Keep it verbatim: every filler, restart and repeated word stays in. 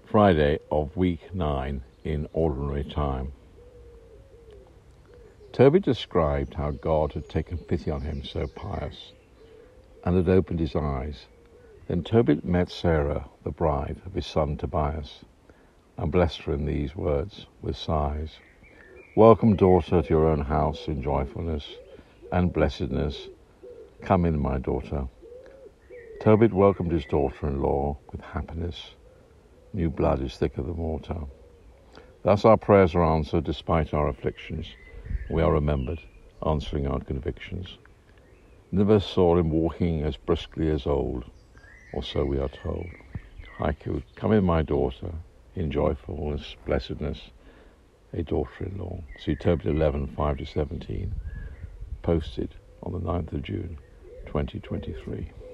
Friday of week nine in Ordinary Time. Toby described how God had taken pity on him, so pious, and had opened his eyes. Then Tobit met Sarah, the bride of his son Tobias, and blessed her in these words with sighs. Welcome, daughter, to your own house in joyfulness and blessedness. Come in, my daughter. Tobit welcomed his daughter-in-law with happiness. New blood is thicker than water. Thus our prayers are answered despite our afflictions. We are remembered, answering our convictions. Never saw him walking as briskly as old, or so we are told. Haiku, come in, my daughter, in joyfulness, blessedness, a daughter-in-law. See Tobit eleven, five to seventeen, posted on the ninth of June, twenty twenty-three.